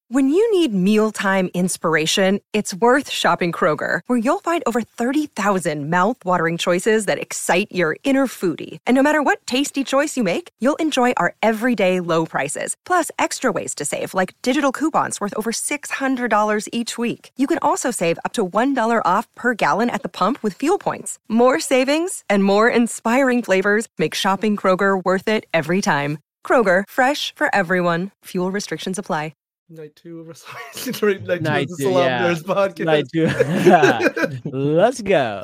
When you need mealtime inspiration, it's worth shopping Kroger, where you'll find over 30,000 mouth-watering choices that excite your inner foodie. And no matter what tasty choice you make, you'll enjoy our everyday low prices, plus extra ways to save, like digital coupons worth over $600 each week. You can also save up to $1 off per gallon at the pump with fuel points. More savings and more inspiring flavors make shopping Kroger worth it every time. Kroger, fresh for everyone. Fuel restrictions apply. Night 2 of the Salam Nerds podcast. Night 2. Let's go.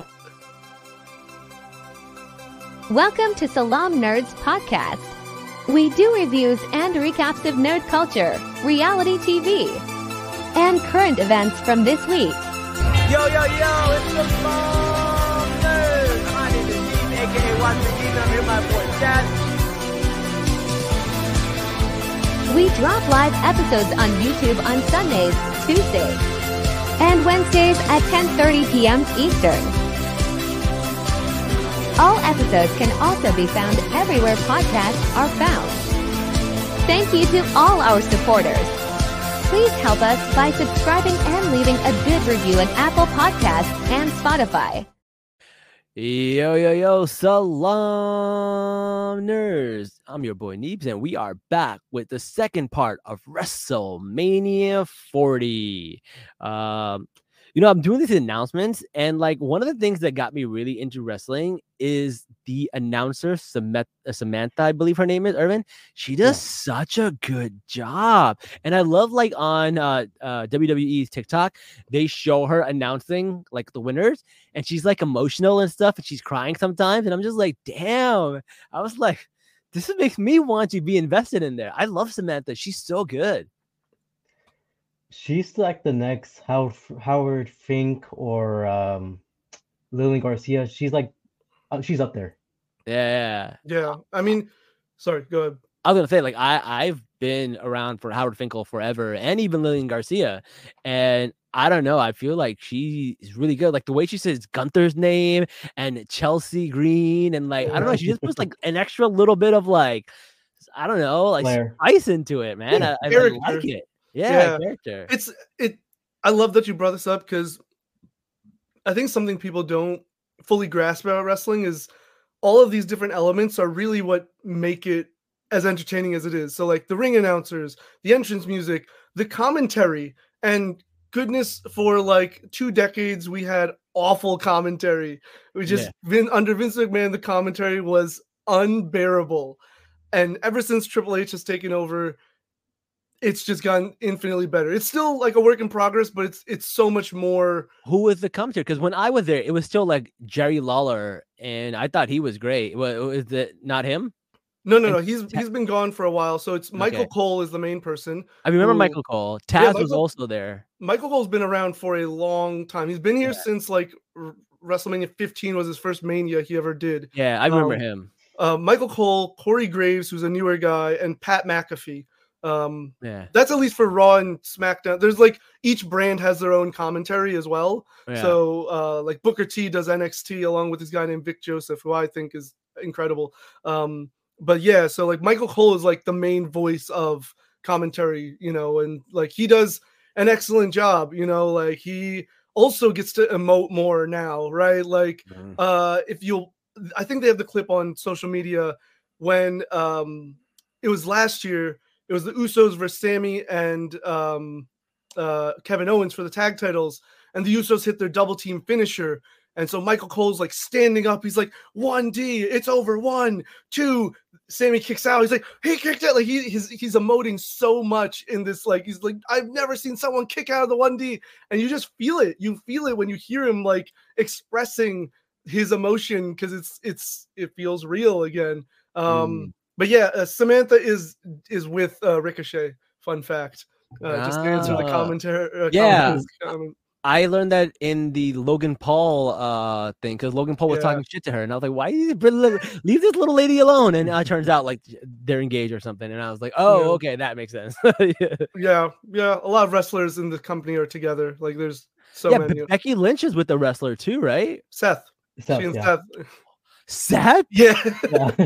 Welcome to Salam Nerds Podcast. We do reviews and recaps of nerd culture, reality TV, and current events from this week. Yo, it's the Salam Nerds. My name is Dean, a.k.a. Watson Dean. I'm here with my boy Chad. We drop live episodes on YouTube on Sundays, Tuesdays, and Wednesdays at 10:30 p.m. Eastern. All episodes can also be found everywhere podcasts are found. Thank you to all our supporters. Please help us by subscribing and leaving a good review on Apple Podcasts and Spotify. Yo, Salam Nerds. I'm your boy Neebs, and we are back with the second part of WrestleMania 40. I'm doing these announcements, and like one of the things that got me really into wrestling is the announcer Samantha, I believe her name is, Irvin. She does such a good job, and I love like on WWE's TikTok, they show her announcing like the winners, and she's like emotional and stuff, and she's crying sometimes, and I'm just like, damn. I was like, this makes me want to be invested in there. I love Samantha. She's so good. She's like the next Howard Fink or Lillian Garcia. She's like, she's up there. Yeah. I mean, sorry, go ahead. I was gonna say, like, I've been around for Howard Finkel forever, and even Lillian Garcia, and I don't know. I feel like she is really good. Like the way she says Gunther's name and Chelsea Green, and like I don't know, she just puts like an extra little bit of like, I don't know, like spice into it, man. I like it. Yeah, character. I love that you brought this up because I think something people don't fully grasp about wrestling is all of these different elements are really what make it as entertaining as it is. So like the ring announcers, the entrance music, the commentary, and goodness, for like 2 decades we had awful commentary. We just under Vince McMahon, the commentary was unbearable. And ever since Triple H has taken over, it's just gotten infinitely better. It's still like a work in progress, but it's so much more. Who was the commentator? Because when I was there, it was still like Jerry Lawler, and I thought he was great. Was it not him? No. He's been gone for a while. So it's Michael Cole is the main person. I remember Michael Cole. Taz was also there. Michael Cole's been around for a long time. He's been here since like WrestleMania 15 was his first Mania he ever did. Yeah, I remember him. Michael Cole, Corey Graves, who's a newer guy, and Pat McAfee. That's at least for Raw and SmackDown. There's like each brand has their own commentary as well. So like Booker T does NXT along with this guy named Vic Joseph, who I think is incredible. But yeah, so like Michael Cole is like the main voice of commentary, and like he does an excellent job, like he also gets to emote more now, right? Like I think they have the clip on social media when it was last year. It was the Usos versus Sammy and Kevin Owens for the tag titles, and the Usos hit their double team finisher. And so Michael Cole's like standing up. He's like, 1D, it's over, 1, 2. Sammy kicks out. He's like, he kicked out. Like he's emoting so much in this. Like he's like, I've never seen someone kick out of the 1D, and you just feel it. You feel it when you hear him like expressing his emotion because it feels real again. But yeah, Samantha is with Ricochet. Fun fact. Just to answer the commentary. I learned that in the Logan Paul thing because Logan Paul was talking shit to her, and I was like, "Why do you leave this little lady alone?" And it turns out like they're engaged or something, and I was like, "Oh, okay, that makes sense." Yeah. A lot of wrestlers in the company are together. Like there's so many. But Becky Lynch is with the wrestler too, right? Seth. Seth? Yeah.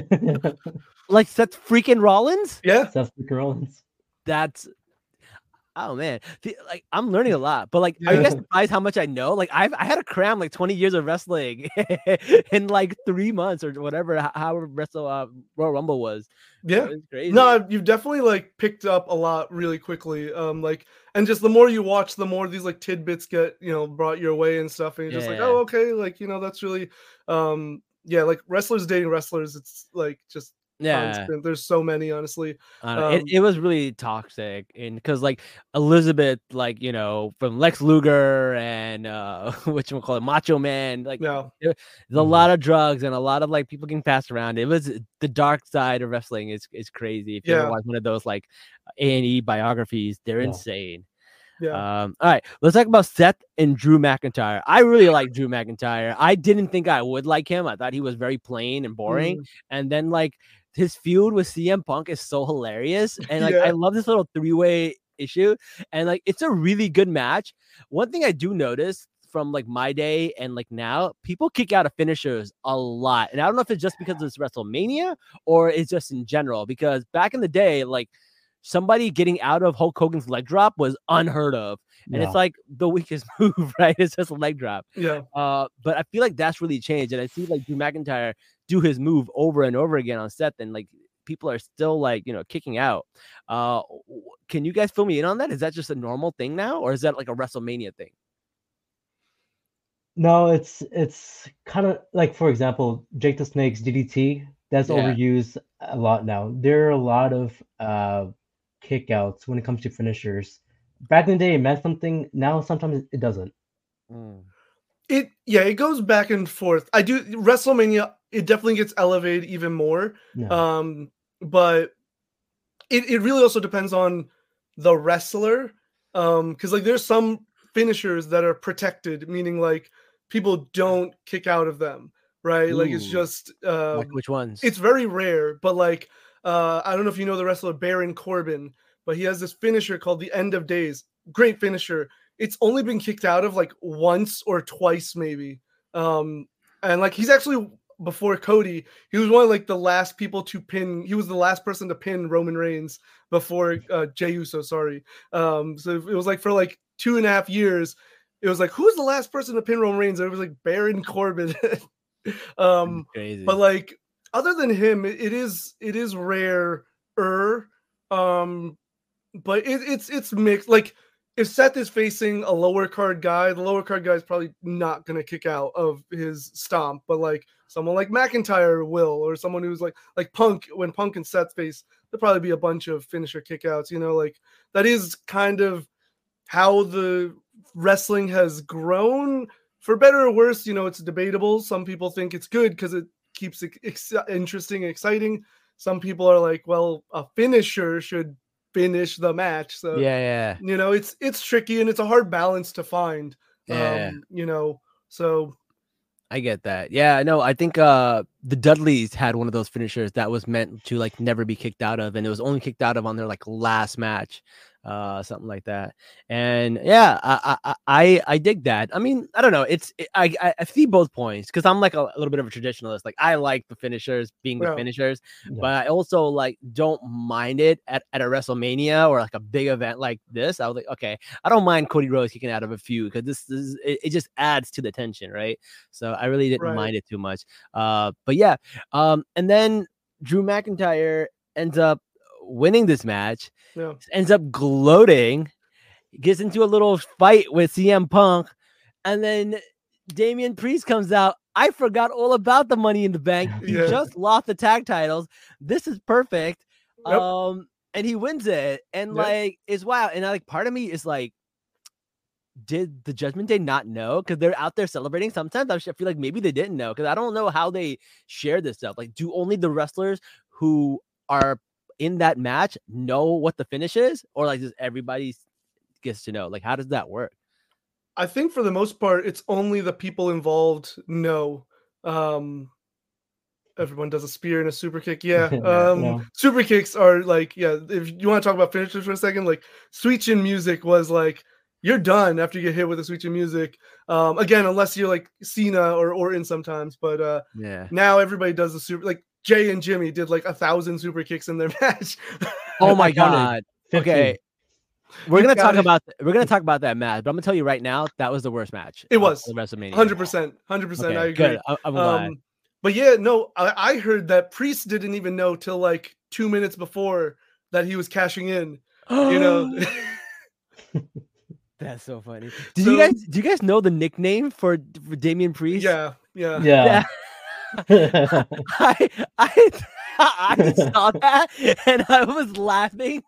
Like Seth freaking Rollins? Yeah. Seth freaking Rollins. That's Oh man, like I'm learning a lot, but like, are you guys surprised how much I know? Like, I had to cram like 20 years of wrestling in like 3 months or whatever. How Royal Rumble was. Yeah, it's crazy. No, you've definitely like picked up a lot really quickly. Like, and just the more you watch, the more these like tidbits get brought your way and stuff, and you're just like, oh, okay, like that's really, like wrestlers dating wrestlers. It's like just. Constant. There's so many, honestly. It was really toxic, and because like Elizabeth, like from Lex Luger and whatchamacallit, Macho Man, like there's a lot of drugs and a lot of like people getting passed around. It was the dark side of wrestling. Is crazy. If you ever watch one of those like A&E biographies, they're insane. All right, let's talk about Seth and Drew McIntyre. I really like Drew McIntyre. I didn't think I would like him. I thought he was very plain and boring, and then like his feud with CM Punk is so hilarious, and like I love this little 3-way issue, and like it's a really good match. One thing I do notice from like my day and like now, people kick out of finishers a lot, and I don't know if it's just because it's WrestleMania or it's just in general, because back in the day, like somebody getting out of Hulk Hogan's leg drop was unheard of. And it's like the weakest move, right? It's just a leg drop. Yeah. But I feel like that's really changed. And I see like Drew McIntyre do his move over and over again on Seth, and like people are still like, kicking out. Can you guys fill me in on that? Is that just a normal thing now, or is that like a WrestleMania thing? No, it's kind of like, for example, Jake the Snake's DDT. That's overused a lot now. There are a lot of kickouts when it comes to finishers. Back in the day, it meant something. Now, sometimes it doesn't. It goes back and forth. WrestleMania, it definitely gets elevated even more. But it really also depends on the wrestler. Because like there's some finishers that are protected, meaning like people don't kick out of them, right? Like it's just like which ones? It's very rare, but like I don't know if you know the wrestler Baron Corbin, but he has this finisher called the End of Days. Great finisher. It's only been kicked out of like once or twice, maybe. And like he's actually, before Cody, he was one of like the last people to pin. He was the last person to pin Roman Reigns before Jey Uso. Sorry. So it was like for like 2.5 years, it was like, who's the last person to pin Roman Reigns? And it was like Baron Corbin. Crazy. But like other than him, it is rare. But it's mixed. Like if Seth is facing a lower card guy, the lower card guy is probably not gonna kick out of his stomp. But like someone like McIntyre will, or someone who's like Punk, when Punk and Seth face, there'll probably be a bunch of finisher kickouts. Like that is kind of how the wrestling has grown. For better or worse, it's debatable. Some people think it's good because it keeps it interesting and exciting. Some people are like, well, a finisher should finish the match. So it's tricky, and it's a hard balance to find. So I get that. Yeah, no, I think the Dudleys had one of those finishers that was meant to like never be kicked out of, and it was only kicked out of on their like last match. Something like that. And I dig that. I mean, I don't know. I see both points, because I'm like a little bit of a traditionalist. Like I like the finishers being the finishers, but I also like don't mind it at a WrestleMania or like a big event like this. I was like, okay, I don't mind Cody Rhodes kicking out of a few, because it just adds to the tension, right? So I really didn't mind it too much. But yeah, and then Drew McIntyre ends up winning this match, ends up gloating, gets into a little fight with CM Punk, and then Damian Priest comes out. I forgot all about the Money in the Bank. He just lost the tag titles. This is perfect. And he wins it. And like, it's wild. And like, part of me is like, did the Judgment Day not know? Because they're out there celebrating. Sometimes I feel like maybe they didn't know, because I don't know how they share this stuff. Like, do only the wrestlers who are in that match know what the finish is, or like does everybody gets to know? Like, how does that work? I think for the most part, it's only the people involved know. Everyone does a spear and a super kick. Super kicks are like, if you want to talk about finishers for a second, like Sweet Chin Music was like, you're done after you get hit with a Sweet Chin Music. Again, unless you're like Cena or Orton sometimes, but now everybody does the super, like Jay and Jimmy did like 1,000 super kicks in their match. Oh my God. 50. Okay. We're gonna talk about that match, but I'm gonna tell you right now that was the worst match. It was the WrestleMania. 100%. I agree. Good. I'm glad. But yeah, no, I heard that Priest didn't even know till like 2 minutes before that he was cashing in. You know, that's so funny. Do you guys know the nickname for Damian Priest? Yeah. I saw that and I was laughing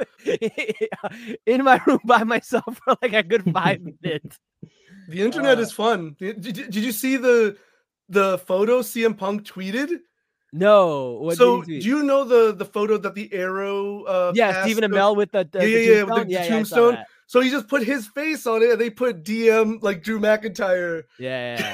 in my room by myself for like a good 5 minutes. The internet is fun. Did you see the photo CM Punk tweeted? No. Do you know the photo that the Arrow Stephen Amell with the tombstone? So he just put his face on it and they put DM like Drew McIntyre. Yeah.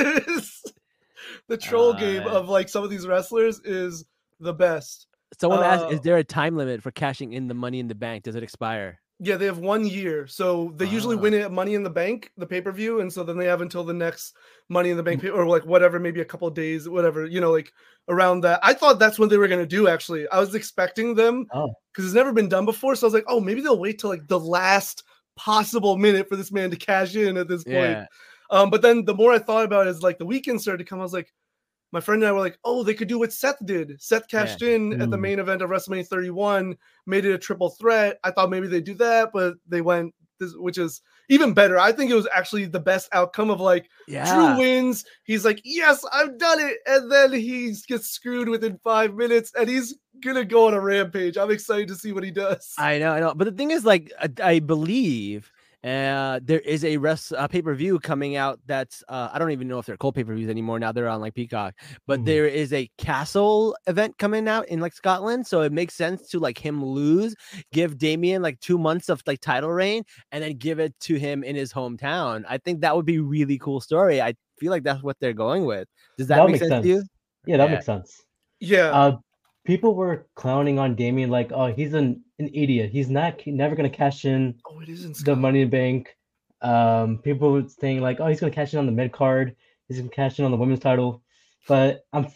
The troll game of like some of these wrestlers is the best. Someone asked, is there a time limit for cashing in the Money in the Bank? Does it expire? Yeah, they have 1 year. So they usually win it at Money in the Bank, the pay-per-view. And so then they have until the next Money in the Bank or like whatever, maybe a couple of days, whatever, you know, like around that. I thought that's what they were going to do, actually. I was expecting them because it's never been done before. So I was like, oh, maybe they'll wait till like the last possible minute for this man to cash in at this point. Yeah. But then the more I thought about it, as like the weekend started to come, I was like, my friend and I were like, oh, they could do what Seth did. Seth cashed in at the main event of WrestleMania 31, made it a triple threat. I thought maybe they'd do that, but they went this, which is even better. I think it was actually the best outcome of like Drew wins. He's like, yes, I've done it. And then he gets screwed within 5 minutes and he's going to go on a rampage. I'm excited to see what he does. I know. But the thing is, like, I believe there is a pay-per-view coming out that's I don't even know if they're called pay-per-views anymore. Now they're on like Peacock, but there is a Castle event coming out in like Scotland, so it makes sense to like him lose, give Damian like 2 months of like title reign, and then give it to him in his hometown. I think that would be a really cool story. I feel like that's what they're going with. Does that make sense to you? Yeah, that makes sense. Yeah. People were clowning on Damian like, oh, he's an idiot. He's never going to cash in the Money in the Bank. People were saying like, oh, he's going to cash in on the mid card. He's going to cash in on the women's title. But I'm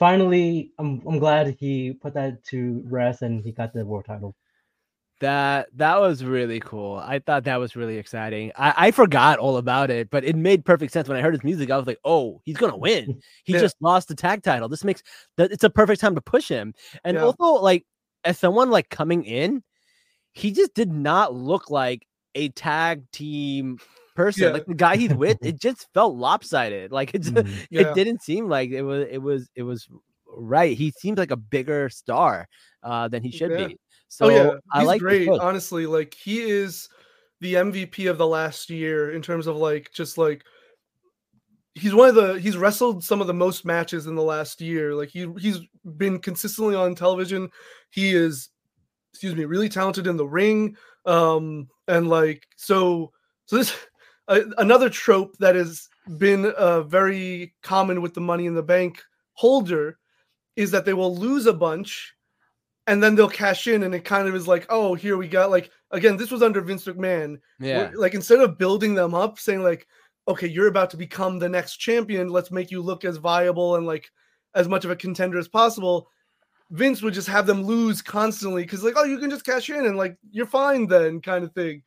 glad he put that to rest and he got the world title. That was really cool. I thought that was really exciting. I forgot all about it, but it made perfect sense when I heard his music. I was like, "Oh, he's gonna win. He just lost the tag title. This makes that it's a perfect time to push him." And also, like, as someone like coming in, he just did not look like a tag team person. Like the guy he's with, it just felt lopsided. Like it didn't seem like it was right. He seems like a bigger star than he should be. So he's great. Honestly, like he is the MVP of the last year in terms of like just like he's wrestled some of the most matches in the last year. Like he's been consistently on television. He is, really talented in the ring. And like so this another trope that has been very common with the Money in the Bank holder is that they will lose a bunch. And then they'll cash in, and it kind of is like, oh, here we got like again. This was under Vince McMahon. Yeah. Like instead of building them up, saying like, okay, you're about to become the next champion. Let's make you look as viable and like as much of a contender as possible. Vince would just have them lose constantly because like, oh, you can just cash in and like you're fine then, kind of thing.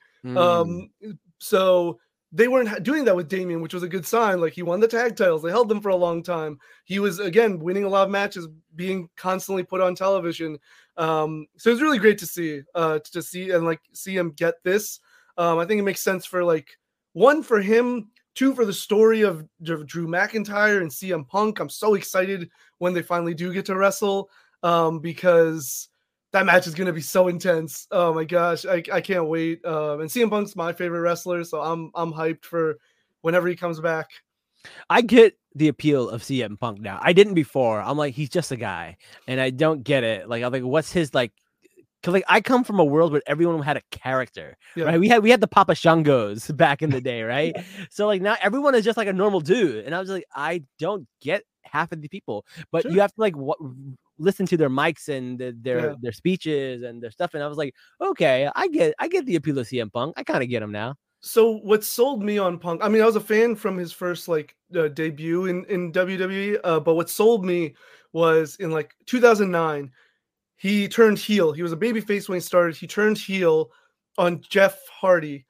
So they weren't doing that with Damian, which was a good sign. Like he won the tag titles. They held them for a long time. He was again winning a lot of matches, being constantly put on television. So it's really great to see and like see him get this. I think it makes sense for like one for him, two for the story of Drew McIntyre and CM Punk. I'm so excited when they finally do get to wrestle because that match is going to be so intense. Oh my gosh, I can't wait. And CM Punk's my favorite wrestler, so I'm hyped for whenever he comes back. I get the appeal of CM Punk now. I didn't before. I'm like, he's just a guy, and I don't get it. Like, I'm like, what's his like? Cause like I come from a world where everyone had a character, right? We had the Papa Shungos back in the day, right? So like now everyone is just like a normal dude, and I was like, I don't get half of the people, but you have to like listen to their mics and their speeches and their stuff, and I was like, okay, I get the appeal of CM Punk. I kind of get him now. So what sold me on Punk, I mean, I was a fan from his first like debut in WWE, but what sold me was in like 2009, he turned heel. He was a babyface when he started. He turned heel, on Jeff Hardy.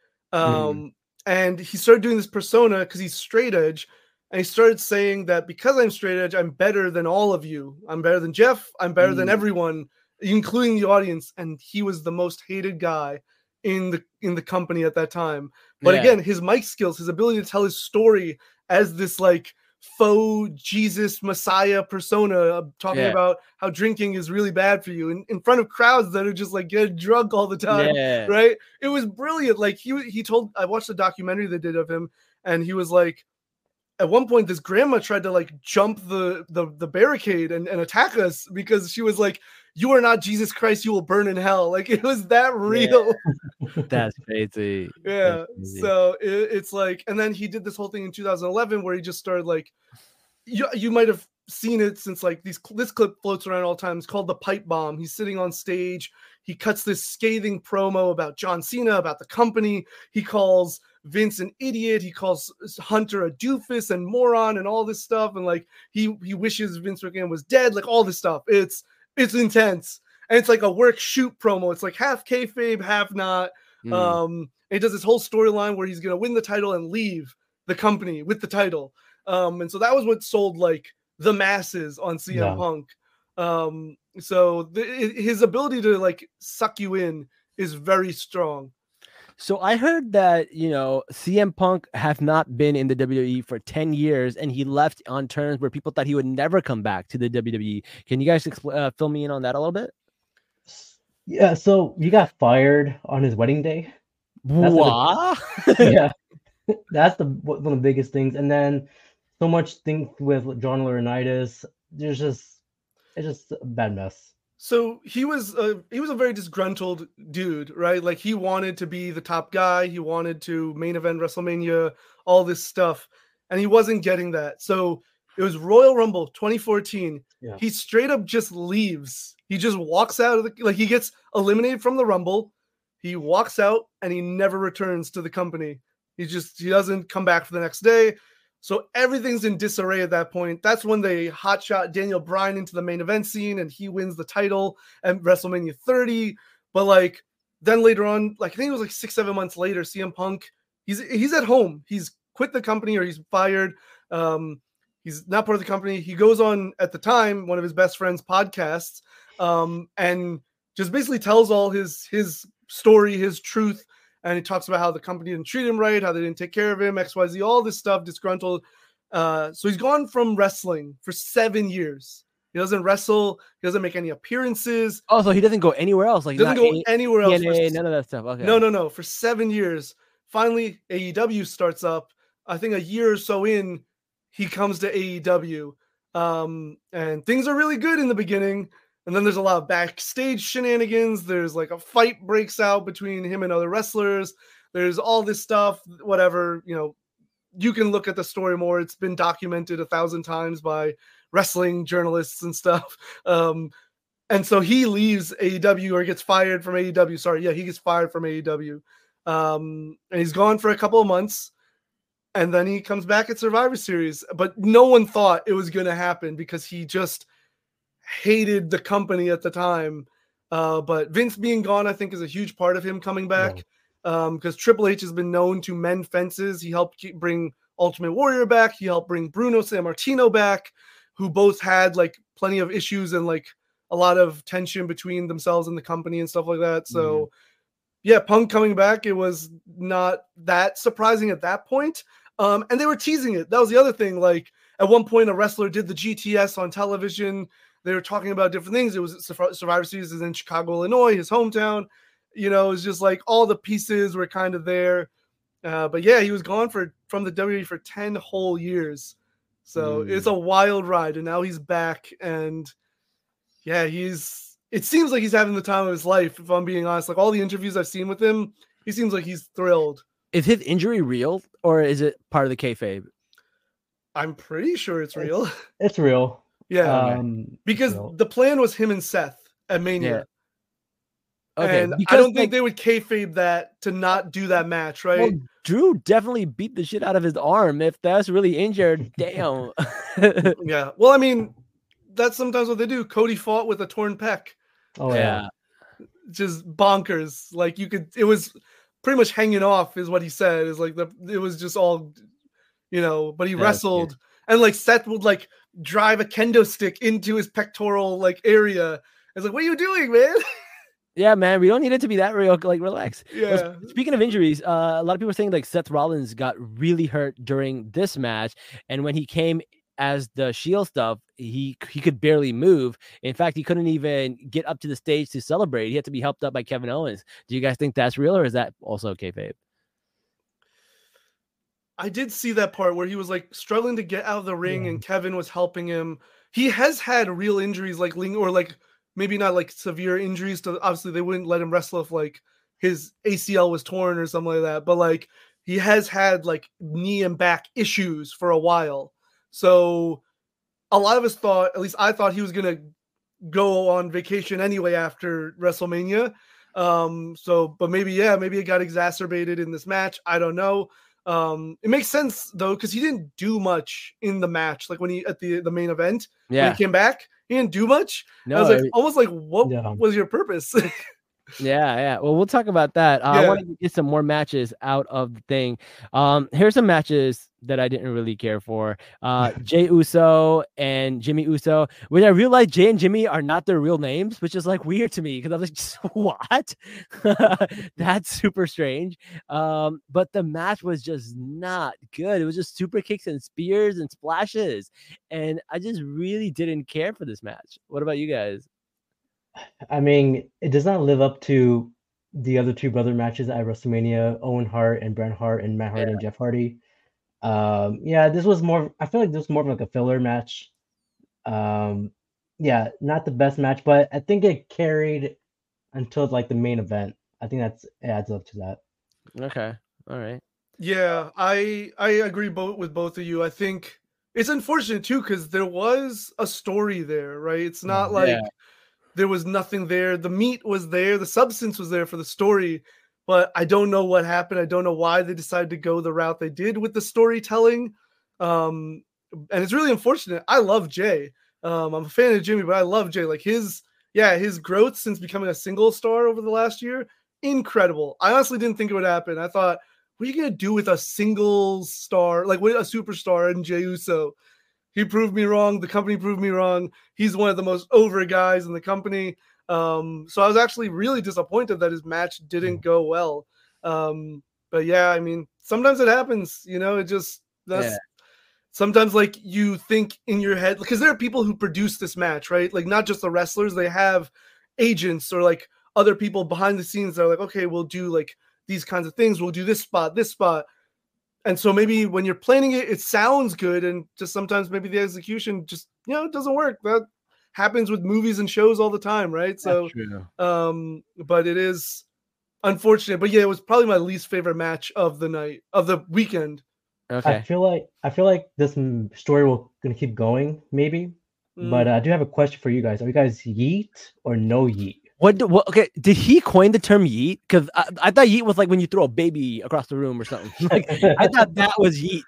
And he started doing this persona because he's straight edge. And he started saying that because I'm straight edge, I'm better than all of you. I'm better than Jeff. I'm better than everyone, including the audience. And he was the most hated guy in the company at that time. But again, his mic skills, his ability to tell his story as this like faux Jesus Messiah persona, talking about how drinking is really bad for you in front of crowds that are just like get drunk all the time, right? It was brilliant. Like he told, I watched the documentary they did of him, and he was like, at one point this grandma tried to like jump the barricade and attack us because she was like, you are not Jesus Christ, you will burn in hell. Like it was that real. That's crazy. That's crazy. So it's like, and then he did this whole thing in 2011 where he just started like, you might have seen it since like this clip floats around all the time. It's called the pipe bomb. He's sitting on stage. He cuts this scathing promo about John Cena, about the company. He calls Vince an idiot. He calls Hunter a doofus and moron and all this stuff. And like, he wishes Vince McMahon was dead, like all this stuff. It's intense. And it's like a work shoot promo. It's like half kayfabe, half not. And he does this whole storyline where he's going to win the title and leave the company with the title. And so that was what sold like the masses on CM Punk. So his ability to like suck you in is very strong. So I heard that, CM Punk have not been in the WWE for 10 years and he left on terms where people thought he would never come back to the WWE. Can you guys fill me in on that a little bit? Yeah, so he got fired on his wedding day. What? That's one of the biggest things. And then so much things with John Laurinaitis. It's just a bad mess. So he was a very disgruntled dude, right? Like he wanted to be the top guy. He wanted to main event WrestleMania, all this stuff. And he wasn't getting that. So it was Royal Rumble 2014. Yeah. He straight up just leaves. He just walks out of he gets eliminated from the Rumble. He walks out and he never returns to the company. He doesn't come back for the next day. So everything's in disarray at that point. That's when they hotshot Daniel Bryan into the main event scene and he wins the title at WrestleMania 30. But like then later on, like I think it was like 6-7 months later, CM Punk, he's at home. He's quit the company or he's fired. He's not part of the company. He goes on at the time, one of his best friends' podcasts, and just basically tells all his story, his truth. And he talks about how the company didn't treat him right, how they didn't take care of him, XYZ, all this stuff, disgruntled. So he's gone from wrestling for 7 years. He doesn't wrestle. He doesn't make any appearances. Oh, so he doesn't go anywhere else? Like doesn't go anywhere else. None of that stuff. Okay. No. For 7 years. Finally, AEW starts up. I think a year or so in, he comes to AEW. And things are really good in the beginning. And then there's a lot of backstage shenanigans. There's like a fight breaks out between him and other wrestlers. There's all this stuff, whatever, you can look at the story more. It's been documented 1,000 times by wrestling journalists and stuff. And so he leaves AEW or gets fired from AEW. Sorry. Yeah, he gets fired from AEW. And he's gone for a couple of months. And then he comes back at Survivor Series. But no one thought it was going to happen because he just hated the company at the time. But Vince being gone, I think, is a huge part of him coming back. Because Triple H has been known to mend fences. He helped bring Ultimate Warrior back. He helped bring Bruno Sammartino back, who both had like plenty of issues and like a lot of tension between themselves and the company and stuff like that. So yeah, Punk coming back, it was not that surprising at that point. And they were teasing it. That was the other thing. Like at one point, a wrestler did the GTS on television. They were talking about different things. It was Survivor Series is in Chicago, Illinois, his hometown. It's just like all the pieces were kind of there. But yeah, he was gone from the WWE for 10 whole years. So it's a wild ride. And now he's back. And yeah, it seems like he's having the time of his life, if I'm being honest. Like all the interviews I've seen with him, he seems like he's thrilled. Is his injury real or is it part of the kayfabe? I'm pretty sure it's real. It's real. Yeah. Because the plan was him and Seth at Mania. Yeah. Okay. And I don't think they would kayfabe that to not do that match, right? Well, Drew definitely beat the shit out of his arm. If that's really injured, damn. Yeah. Well, I mean, that's sometimes what they do. Cody fought with a torn pec. Oh, yeah. just bonkers. Like it was pretty much hanging off is what he said. Is like it was just all, but he wrestled and like Seth would like drive a kendo stick into his pectoral like area. It's like, what are you doing, man? Yeah, man, we don't need it to be that real. Like, relax. Yeah. Well, speaking of injuries, a lot of people are saying like Seth Rollins got really hurt during this match, and when he came as the Shield stuff, he could barely move. In fact, he couldn't even get up to the stage to celebrate. He had to be helped up by Kevin Owens. Do you guys think that's real, or is that also kayfabe? I did see that part where he was like struggling to get out of the ring, and Kevin was helping him. He has had real injuries, like or like maybe not like severe injuries. To obviously they wouldn't let him wrestle if like his ACL was torn or something like that. But like he has had like knee and back issues for a while. So a lot of us thought, at least I thought, he was gonna go on vacation anyway after WrestleMania. But maybe it got exacerbated in this match. I don't know. It makes sense though, because he didn't do much in the match. Like when he at the main event, when he came back, he didn't do much. No, I was like, almost like, what was your purpose? Yeah. Well, we'll talk about that. I want to get some more matches out of the thing. Here's some matches that I didn't really care for. Jey Uso and Jimmy Uso, which I realized Jay and Jimmy are not their real names, which is like weird to me because I was like, what? That's super strange. But the match was just not good. It was just super kicks and spears and splashes. And I just really didn't care for this match. What about you guys? I mean, it does not live up to the other two brother matches at WrestleMania, Owen Hart and Bret Hart and Matt Hardy and Jeff Hardy. This was more, I feel like this was more of like a filler match. Not the best match, but I think it carried until like the main event. I think it adds up to that. Okay. All right. Yeah, I agree with both of you. I think it's unfortunate too, because there was a story there, right? It's not like there was nothing there. The meat was there. The substance was there for the story. But I don't know what happened. I don't know why they decided to go the route they did with the storytelling. And it's really unfortunate. I love Jay. I'm a fan of Jimmy, but I love Jay. Like his growth since becoming a single star over the last year, incredible. I honestly didn't think it would happen. I thought, what are you going to do with a single star, like with a superstar in Jey Uso? He proved me wrong. The company proved me wrong. He's one of the most over guys in the company. So I was actually really disappointed that his match didn't go well. But yeah, I mean, sometimes it happens, sometimes like you think in your head, because there are people who produce this match, right? Like not just the wrestlers, they have agents or like other people behind the scenes that are like, okay, we'll do like these kinds of things. We'll do this spot. And so maybe when you're planning it, it sounds good. And just sometimes maybe the execution just, it doesn't work. That happens with movies and shows all the time. Right. So, but it is unfortunate, but yeah, it was probably my least favorite match of the weekend. Okay. I feel like this story will going to keep going maybe, but I do have a question for you guys. Are you guys yeet or no yeet? What? Okay, did he coin the term yeet? Because I thought yeet was like when you throw a baby across the room or something. Like I thought that was yeet.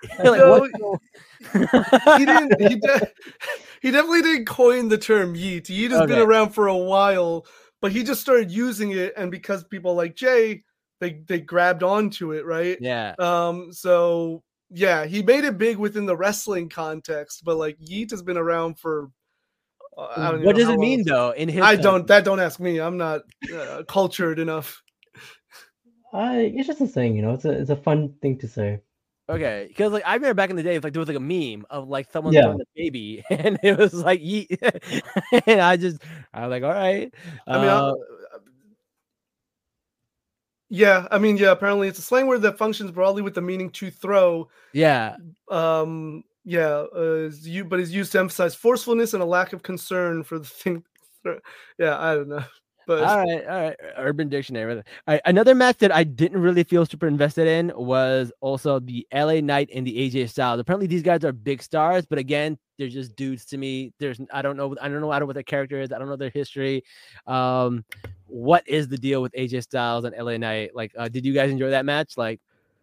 He definitely didn't coin the term yeet. Yeet has been around for a while, but he just started using it, and because people like Jay, they grabbed onto it, right? Yeah. So yeah, he made it big within the wrestling context, but like yeet has been around for. What does it mean though? In his don't ask me. I'm not cultured enough. It's just a saying, it's a fun thing to say. Okay, because like I remember back in the day, like there was like a meme of like someone throwing a baby, and it was like yeet. And I was like, all right. Apparently it's a slang word that functions broadly with the meaning to throw. Yeah. But is used to emphasize forcefulness and a lack of concern for the thing. Yeah, I don't know. But all right. Urban Dictionary. All right, another match that I didn't really feel super invested in was also the LA Knight and the AJ Styles. Apparently these guys are big stars, but again, they're just dudes to me. I don't know what their character is. I don't know their history. What is the deal with AJ Styles and LA Knight? Like, did you guys enjoy that match? Like,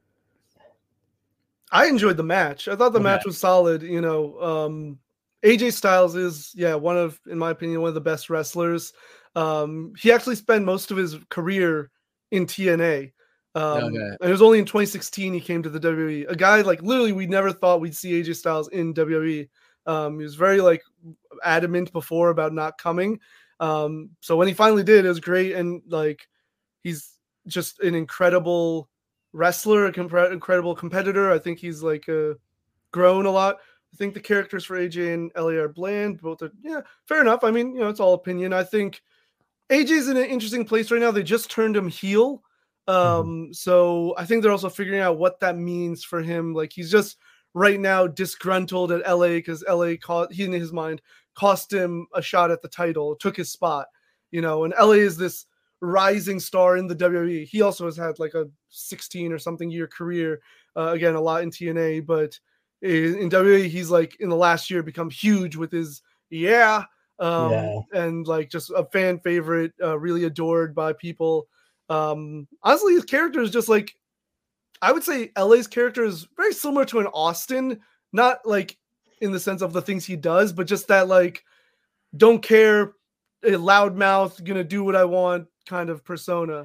I enjoyed the match. I thought the match was solid. AJ Styles is, in my opinion, one of the best wrestlers. He actually spent most of his career in TNA. Okay. And it was only in 2016 he came to the WWE. A guy like literally we never thought we'd see AJ Styles in WWE. He was very like adamant before about not coming. So when he finally did, it was great. And like he's just an incredible wrestler, incredible competitor. I think he's like grown a lot. I think the characters for AJ and LA are bland. Both are, yeah, fair enough. I mean, it's all opinion. I think AJ's in an interesting place right now. They just turned him heel. So I think they're also figuring out what that means for him. Like he's just right now disgruntled at LA because LA in his mind cost him a shot at the title, took his spot, and LA is this rising star in the WWE. He also has had like a 16 or something year career, again, a lot in TNA, but in WWE, he's like in the last year become huge with his and like just a fan favorite, really adored by people. Honestly, his character is just like, I would say LA's character is very similar to an Austin, not like in the sense of the things he does, but just that like don't care, a loudmouth, gonna do what I want kind of persona.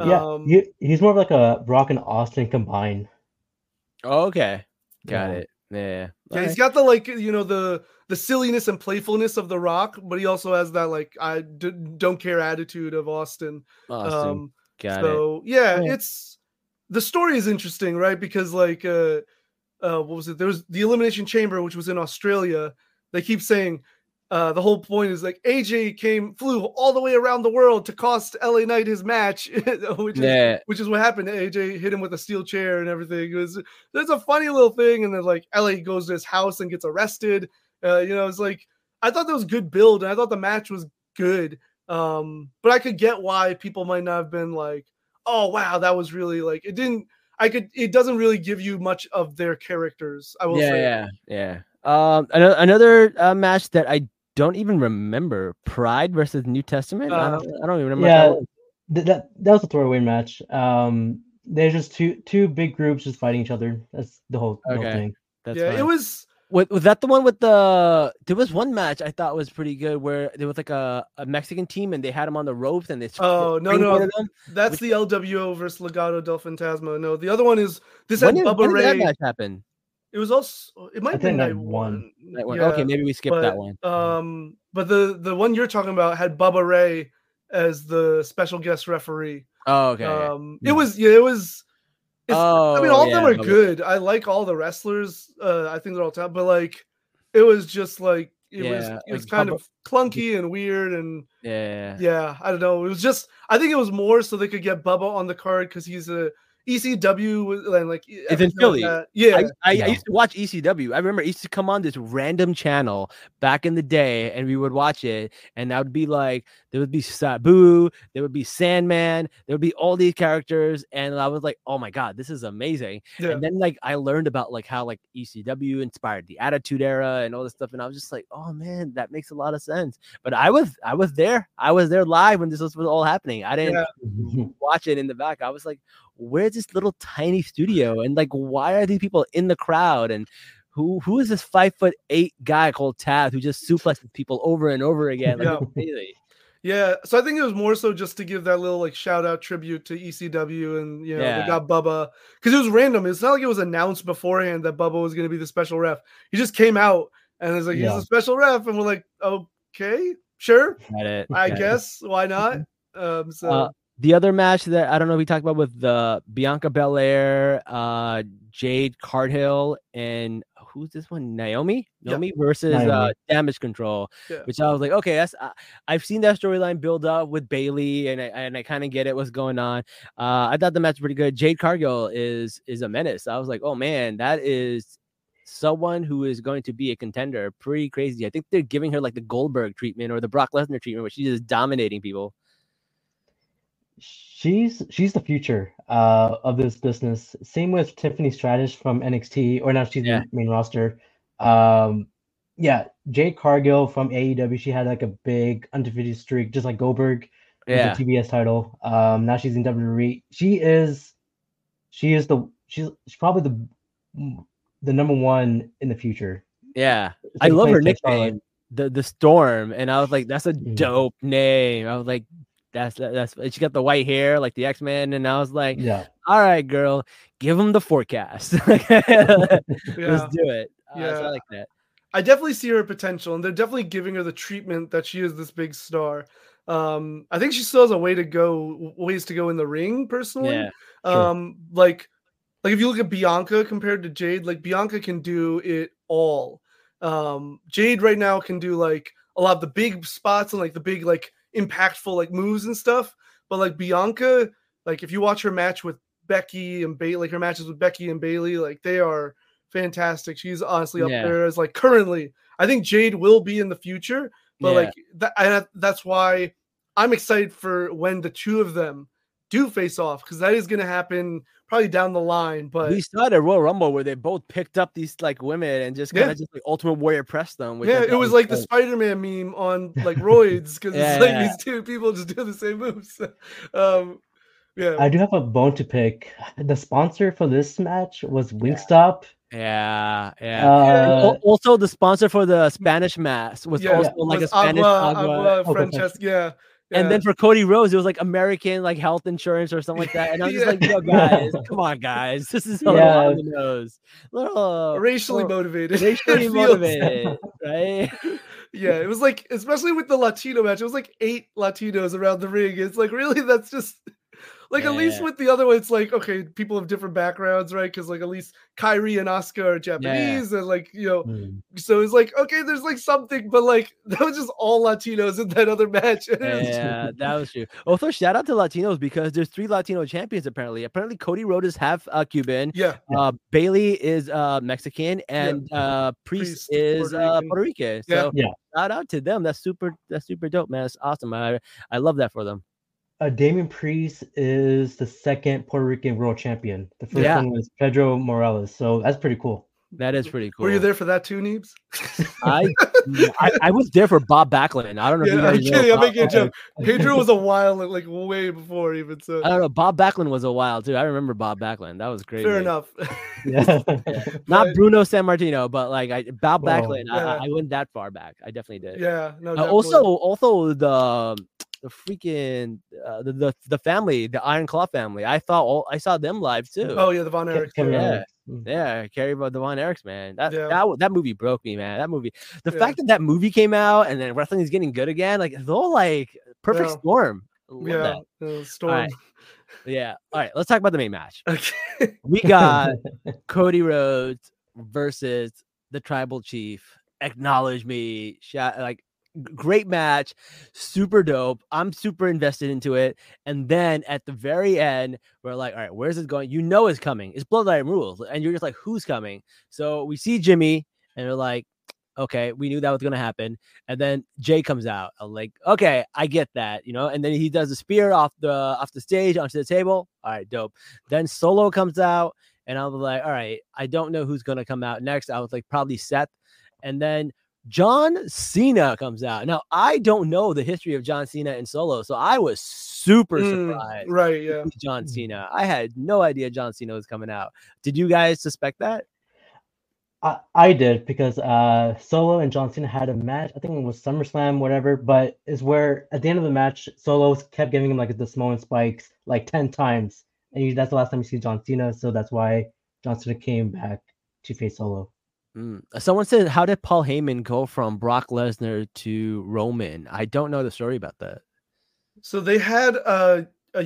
He's more of like a Rock and Austin combined. Oh, okay, got it. Yeah, he's got the like the silliness and playfulness of The Rock, but he also has that like I don't care attitude of Austin. Got it. It's the story is interesting, right? Because like what was it? There was the Elimination Chamber, which was in Australia. They keep saying the whole point is like AJ flew all the way around the world to cost LA Knight his match, which is what happened. AJ hit him with a steel chair and everything. There's a funny little thing, and then like LA goes to his house and gets arrested. It's like I thought that was good build, and I thought the match was good. But I could get why people might not have been like, oh wow, that was really like it didn't. It doesn't really give you much of their characters. I will say. Yeah. Another match that I don't even remember, Pride versus New Testament. I don't even remember. Yeah, that was a throwaway match. There's just two big groups just fighting each other. That's the whole thing. That's fine. It was. Was that the one with there was one match I thought was pretty good where there was like a Mexican team and they had him on the ropes and they no that's the LWO versus Legado del Fantasma. No, the other one is this had Bubba Ray. When did that match happen? It was also it might have been night one. Yeah, okay, maybe we skipped that one. But the one you're talking about had Bubba Ray as the special guest referee. Oh, okay. It was. I mean, all of them are good. I like all the wrestlers. I think they're all top, but like, it was just like it was kind of clunky and weird, and I don't know. It was just I think it was more so they could get Bubba on the card because he's a ECW and like it's in Philly. I used to watch ECW. I remember it used to come on this random channel back in the day, and we would watch it, and that would be like there would be Sabu, there would be Sandman, there would be all these characters, and I was like, oh my god, this is amazing. And then like I learned about like how like ECW inspired the Attitude Era and all this stuff, and I was just like, oh man, that makes a lot of sense. But I was there live when this was all happening. I didn't watch it in the back. I was like, where's this little tiny studio, and like why are these people in the crowd, and who is this 5'8" guy called Taz who just suplexes people over and over again? Like, so I think it was more so just to give that little like shout out tribute to ECW, and they got Bubba because it was random. It's not like it was announced beforehand that Bubba was going to be the special ref. He just came out and it's like he's a special ref, and we're like, okay, sure, I guess why not. The other match that I don't know we talked about with Bianca Belair, Jade Cargill, and who's this one? Naomi versus Damage Control, which I was like, okay, I've seen that storyline build up with Bailey, and I kind of get it what's going on. I thought the match was pretty good. Jade Cargill is a menace. I was like, oh man, that is someone who is going to be a contender. Pretty crazy. I think they're giving her like the Goldberg treatment or the Brock Lesnar treatment, where she's just dominating people. She's the future of this business. Same with Tiffany Stratton from NXT, or now she's the main roster. Jade Cargill from AEW. She had like a big undefeated streak, just like Goldberg. With the TBS title. Now she's in WWE. She's probably the number one in the future. Yeah, I love her nickname. the Storm, and I was like, that's a dope name. I was like, that's she got the white hair like the X-Men, and I was like, yeah, all right, girl, give them the forecast. Let's do it. Yeah, so I like that. I definitely see her potential, and they're definitely giving her the treatment that she is this big star. I think she still has ways to go in the ring, personally. Yeah, sure. Like if you look at Bianca compared to Jade, like Bianca can do it all. Jade right now can do like a lot of the big spots and like the big like impactful like moves and stuff. But like Bianca, like if you watch her match with Becky and Bayley, like her matches with Becky and Bayley, like they are fantastic. She's honestly up there as like currently. I think Jade will be in the future, but like that's why I'm excited for when the two of them do face off, because that is going to happen probably down the line. But we saw the Royal Rumble where they both picked up these like women and just kind of just like Ultimate Warrior pressed them. It was like the Spider-Man meme on like roids, because it's like these two people just do the same moves. I do have a bone to pick. The sponsor for this match was Wingstop. Also, the sponsor for the Spanish mask was also like a Spanish Agua Francesca. And then for Cody Rhodes, it was like American like health insurance or something like that. And I'm just like, yo, guys, come on, guys. This is a little on the nose. Racially motivated. Racially motivated, right? Yeah, it was like, especially with the Latino match, it was like 8 Latinos around the ring. It's like, really, that's just... Like, at least with the other one, it's like, okay, people have different backgrounds, right? Because, like, at least Kyrie and Asuka are Japanese. And, like, you know, so it's like, okay, there's, like, something. But, like, that was just all Latinos in that other match. That was true. Also, shout out to Latinos, because there's 3 Latino champions, apparently. Apparently, Cody Rhodes is half Cuban. Bayley is Mexican. And Priest is Puerto Rican. So, shout out to them. That's super dope, man. That's awesome. I love that for them. Damian Priest is the second Puerto Rican world champion. The first one was Pedro Morales, so that's pretty cool. That is pretty cool. Were you there for that too, Neebs? I was there for Bob Backlund. I don't know. If you guys I'm making a joke. Pedro was a while, like way before even. So I don't know. Bob Backlund was a while too. I remember Bob Backlund. That was great. Fair enough. Not Bruno Sammartino, but like Bob Backlund. I went that far back. I definitely did. Yeah. No. Also the freaking the family, the Iron Claw family. I saw them live too. Oh yeah, the Von Erichs. Kerry the Von Erichs, man. That movie broke me, man. That movie. The fact that movie came out and then wrestling is getting good again, like the whole like perfect storm. Storm. All right. Yeah. All right. Let's talk about the main match. Okay. We got Cody Rhodes versus the Tribal Chief. Acknowledge me. Great match, super dope. I'm super invested into it. And then at the very end, we're like, all right, where's it going? You know it's coming. It's Bloodline Rules. And you're just like, who's coming? So we see Jimmy and we're like, okay, we knew that was going to happen. And then Jay comes out. I'm like, okay, I get that, you know. And then he does a spear off the stage onto the table. All right, dope. Then Solo comes out and I was like, all right, I don't know who's going to come out next. I was like, probably Seth. And then John Cena comes out. Now, I don't know the history of John Cena and Solo, so I was super surprised. Right, yeah. John Cena. I had no idea John Cena was coming out. Did you guys suspect that? I did, because Solo and John Cena had a match. I think it was SummerSlam, whatever, but is where at the end of the match, Solo kept giving him like the Samoan spikes like 10 times. And that's the last time you see John Cena, so that's why John Cena came back to face Solo. Someone said, how did Paul Heyman go from Brock Lesnar to Roman? I don't know the story about that. So they had a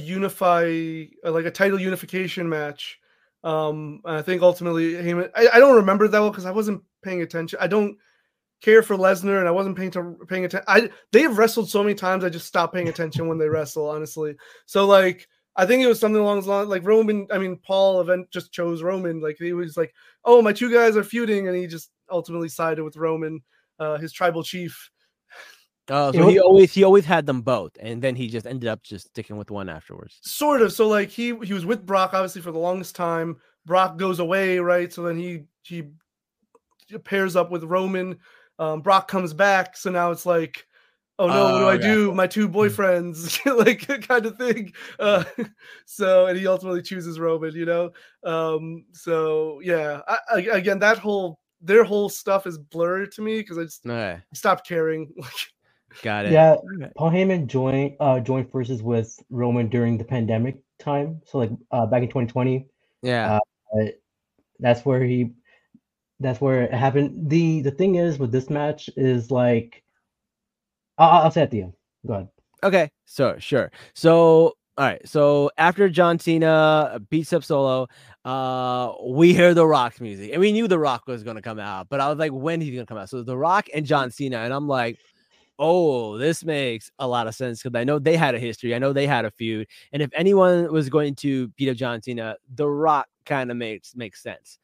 title unification match. I think ultimately Heyman, I don't remember that well because I wasn't paying attention. I don't care for Lesnar and I wasn't paying attention. They have wrestled so many times, I just stopped paying attention when they wrestle, honestly. So like, I think it was something along those lines, like Paul just chose Roman. Like he was like, oh, my two guys are feuding, and he just ultimately sided with Roman, his tribal chief. Oh, so he always had them both, and then he just ended up just sticking with one afterwards. Sort of. So like he was with Brock obviously for the longest time. Brock goes away, right? So then he pairs up with Roman. Brock comes back, so now it's like, oh no, what do I do? My two boyfriends, like kind of thing. And he ultimately chooses Roman, you know? So yeah, again, that whole their whole stuff is blurred to me because I just stopped caring. Got it. Yeah, Paul Heyman joined forces with Roman during the pandemic time. So like back in 2020. Yeah. That's where it happened. The thing is with this match is like I'll say at the end. Go ahead. Okay, so sure. So all right. So after John Cena beats up Solo, we hear The Rock's music, and we knew The Rock was gonna come out, but I was like, when he's gonna come out? So The Rock and John Cena, and I'm like, oh, this makes a lot of sense because I know they had a history. I know they had a feud, and if anyone was going to beat up John Cena, The Rock kind of makes sense.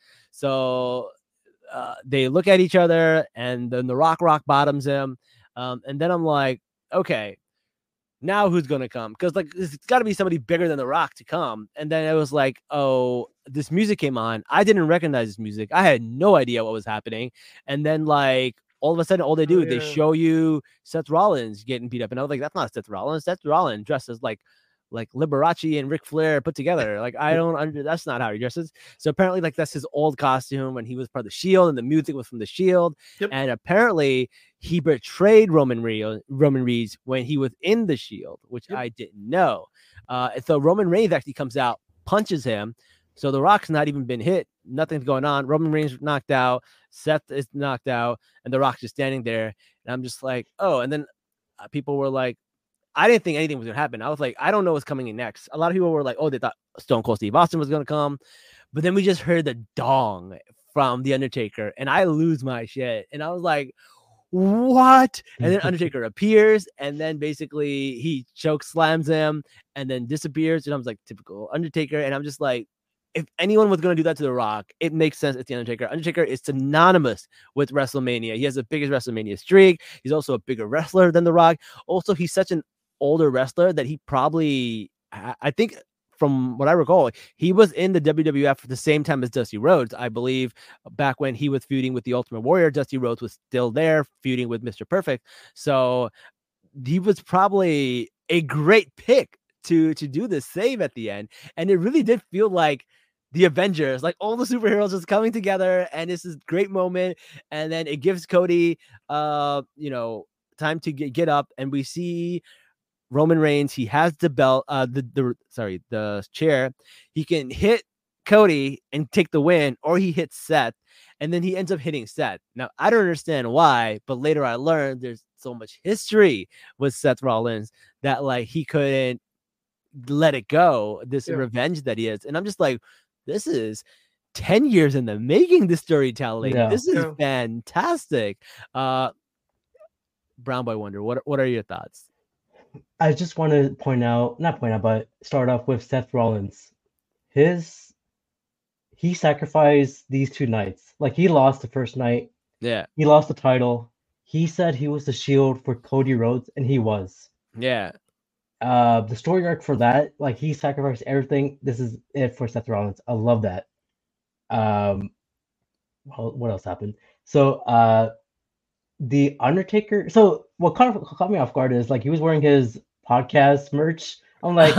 So they look at each other, and then The Rock bottoms him, and then I'm like, okay. Now who's going to come? Because like it's got to be somebody bigger than The Rock to come. And then it was like, oh, this music came on. I didn't recognize this music. I had no idea what was happening. And then like all of a sudden, all they do, they show you Seth Rollins getting beat up. And I was like, that's not Seth Rollins. Seth Rollins dressed as like Liberace and Ric Flair put together. Like that's not how he dresses. So apparently like that's his old costume when he was part of the Shield and the music was from the Shield. Yep. And apparently he betrayed Roman Reigns when he was in the Shield, which I didn't know. So Roman Reigns actually comes out, punches him. So The Rock's not even been hit. Nothing's going on. Roman Reigns knocked out. Seth is knocked out. And The Rock's just standing there. And I'm just like, oh. And then people were like, I didn't think anything was going to happen. I was like, I don't know what's coming in next. A lot of people were like, oh, they thought Stone Cold Steve Austin was going to come. But then we just heard the dong from The Undertaker. And I lose my shit. And I was like, what? And then Undertaker appears, and then basically he choke slams him and then disappears. And I was like, typical Undertaker. And I'm just like, if anyone was going to do that to The Rock, it makes sense. It's The Undertaker. Undertaker is synonymous with WrestleMania. He has the biggest WrestleMania streak. He's also a bigger wrestler than The Rock. Also, he's such an older wrestler that he probably, I think, from what I recall, he was in the WWF at the same time as Dusty Rhodes. I believe back when he was feuding with the Ultimate Warrior, Dusty Rhodes was still there feuding with Mr. Perfect. So he was probably a great pick to do the save at the end. And it really did feel like the Avengers, like all the superheroes just coming together, and it's this great moment. And then it gives Cody, time to get up, and we see Roman Reigns. He has the belt, the chair. He can hit Cody and take the win, or he hits Seth, and then he ends up hitting Seth. Now, I don't understand why, but later I learned there's so much history with Seth Rollins that like he couldn't let it go, this revenge that he is. And I'm just like, this is 10 years in the making, this storytelling. This is fantastic. Brown Boy Wonder, what are your thoughts? I just want to but start off with Seth Rollins. He sacrificed these two nights. Like he lost the first night. Yeah. He lost the title. He said he was the Shield for Cody Rhodes, and he was. Yeah. The story arc for that, like he sacrificed everything. This is it for Seth Rollins. I love that. What else happened? So the Undertaker. So what caught me off guard is like he was wearing his podcast merch. I'm like,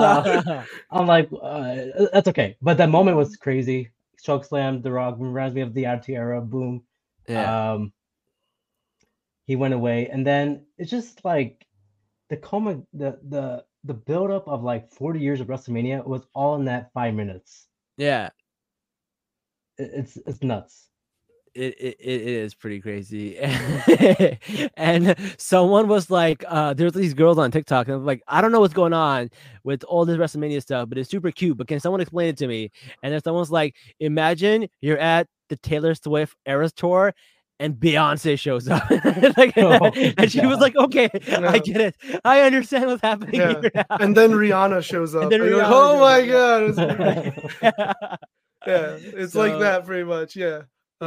that's okay. But that moment was crazy. Choke slam, The Rock reminds me of the Attitude Era. Boom. Yeah. He went away, and then it's just like the build up of like 40 years of WrestleMania was all in that 5 minutes. Yeah. It's nuts. It is pretty crazy. And someone was like, there's these girls on TikTok, and I'm like, I don't know what's going on with all this WrestleMania stuff, but it's super cute. But can someone explain it to me? And then someone's like, imagine you're at the Taylor Swift Eras Tour and Beyonce shows up. And she was like, okay, I get it. I understand what's happening here now. And then Rihanna shows up. And Rihanna oh my God. It's like that pretty much. Yeah.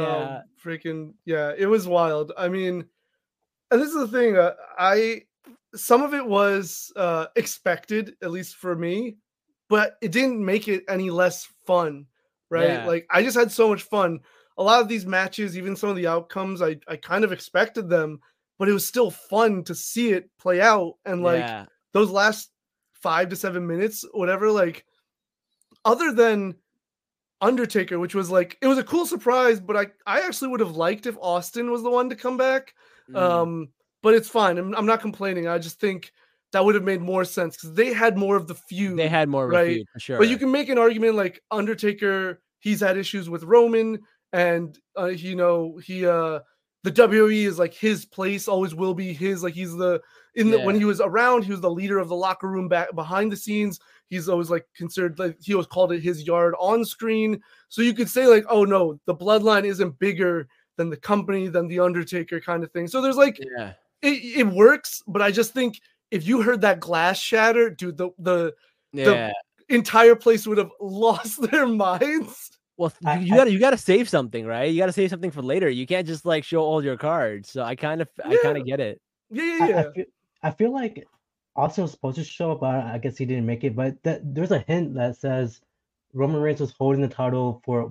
It was wild. I mean, and this is the thing, some of it was expected, at least for me, but it didn't make it any less fun, right? Like I just had so much fun. A lot of these matches, even some of the outcomes, I kind of expected them, but it was still fun to see it play out. And like those last 5 to 7 minutes, whatever, like other than Undertaker, which was like, it was a cool surprise, but I actually would have liked if Austin was the one to come back. But it's fine. I'm not complaining. I just think that would have made more sense because they had more of the feud. They had more of a feud, for sure. But you can make an argument like Undertaker, he's had issues with Roman, and the WWE is like his place, always will be his. Like he's when he was around, he was the leader of the locker room back behind the scenes. He's always like considered, like he always called it his yard on screen. So you could say like, oh no, the bloodline isn't bigger than the company, than the Undertaker kind of thing. So there's like, it works, but I just think if you heard that glass shatter, dude, the entire place would have lost their minds. Well, you gotta save something, right? You gotta save something for later. You can't just like show all your cards. So I kind of get it. Yeah. I feel like Austin was supposed to show up, but I guess he didn't make it. But there's a hint that says Roman Reigns was holding the title for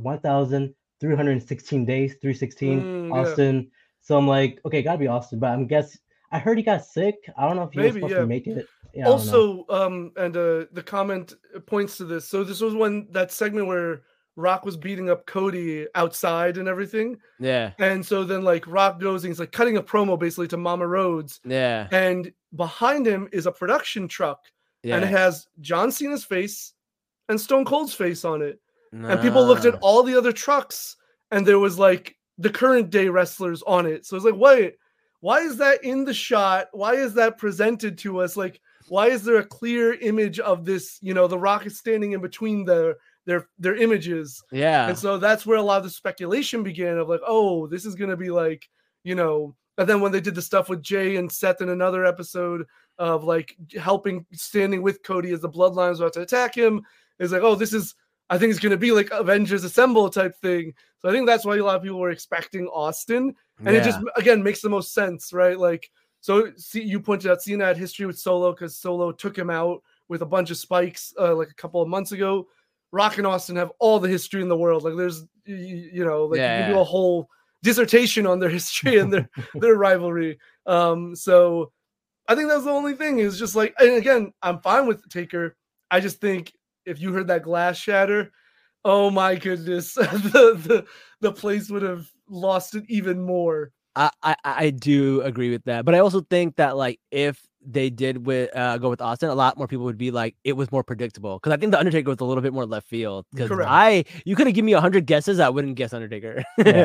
1,316 days, 316. Austin. So I'm like, okay, gotta be Austin. But I heard he got sick. I don't know if he was supposed to make it. Yeah, also, and the comment points to this. So this was when that segment where Rock was beating up Cody outside and everything. Yeah. And so then like Rock goes and he's like cutting a promo basically to Mama Rhodes. Yeah. And behind him is a production truck. Yeah. And it has John Cena's face and Stone Cold's face on it. And people looked at all the other trucks and there was like the current day wrestlers on it. So it's like, wait, why is that in the shot? Why is that presented to us? Like, why is there a clear image of this? The Rock is standing in between their images. Yeah. And so that's where a lot of the speculation began of like, oh, this is going to be like, and then when they did the stuff with Jay and Seth in another episode of like standing with Cody as the Bloodline was about to attack him, is like, oh, I think it's going to be like Avengers Assemble type thing. So I think that's why a lot of people were expecting Austin. And it just, again, makes the most sense, right? Like, so you pointed out Cena had history with Solo because Solo took him out with a bunch of spikes like a couple of months ago. Rock and Austin have all the history in the world. Like there's, you can do a whole dissertation on their history and their rivalry. So I think that's the only thing is just like, and again, I'm fine with Taker. I just think if you heard that glass shatter, oh my goodness, the place would have lost it even more. I do agree with that, but I also think that like if they did go with Austin, a lot more people would be like it was more predictable because I think the Undertaker was a little bit more left field. Because you could have given me 100 guesses, I wouldn't guess Undertaker.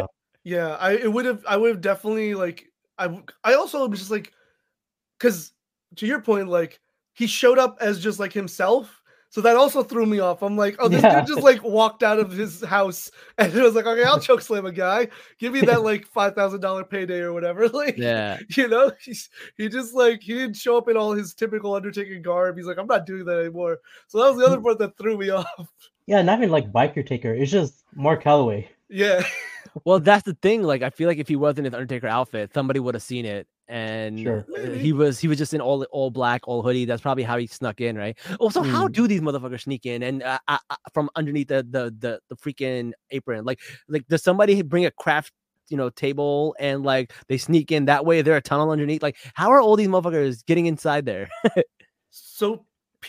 I would have definitely like I also was just like, because to your point, like he showed up as just like himself. So that also threw me off. I'm like, oh, this dude just like walked out of his house and it was like, okay, I'll choke slam a guy. Give me that like $5,000 payday or whatever. Like, he just like, he didn't show up in all his typical Undertaker garb. He's like, I'm not doing that anymore. So that was the other part that threw me off. Yeah, not even like Biker Taker. It's just Mark Calloway. Yeah. Well, that's the thing. Like, I feel like if he wasn't in his Undertaker outfit, somebody would have seen it. And he was just in all black, all hoodie. That's probably how he snuck in, right? Also, how do these motherfuckers sneak in and from underneath the freaking apron? Like does somebody bring a craft table and like they sneak in that way? Is there a tunnel underneath? Like, how are all these motherfuckers getting inside there? So